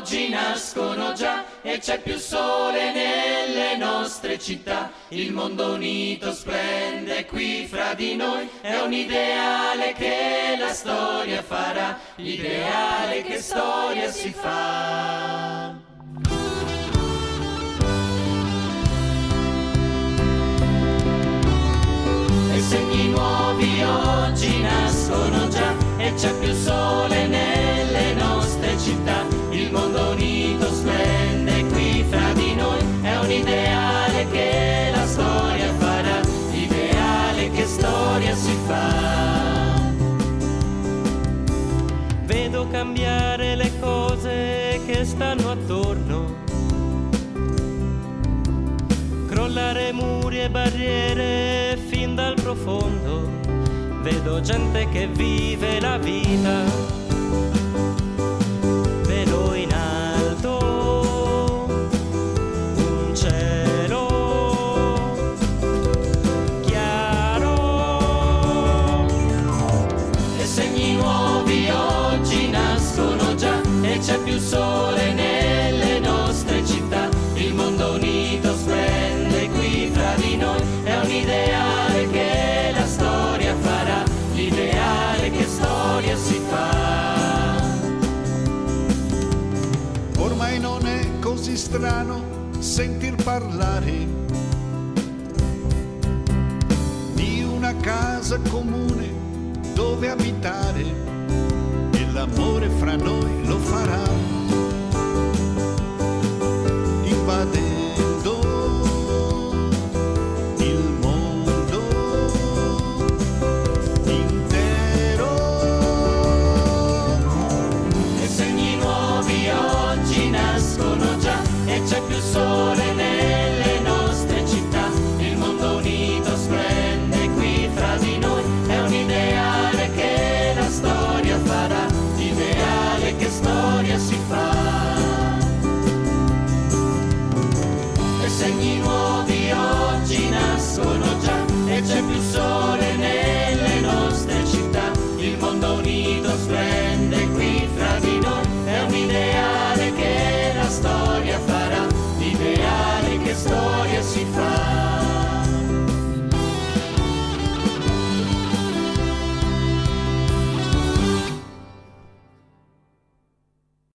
oggi nascono già e c'è più sole nelle nostre città. Il mondo unito splende qui fra di noi, è un ideale che la storia farà, l'ideale che storia si fa. E segni nuovi oggi nascono già e c'è più sole nelle nostre città. Il mondo unito splende qui fra di noi, è un ideale che la storia farà, l'ideale che storia si fa. Vedo cambiare le cose che stanno attorno, crollare muri e barriere fin dal profondo. Vedo gente che vive la vita, vedo in alto un cielo chiaro. E segni nuovi oggi nascono già e c'è più sole nelle nostre città. Il mondo unito splende qui fra di noi, è un ideale che la storia farà, l'ideale che storia si fa. Ormai non è così strano sentir parlare di una casa comune dove abitare, e l'amore fra noi lo farà, invadendo il mondo intero. E segni nuovi oggi nascono già e c'è più sole nelle nostre città. Il mondo unito splende qui fra di noi, è un ideale che la storia farà, l'ideale che storia si fa. E segni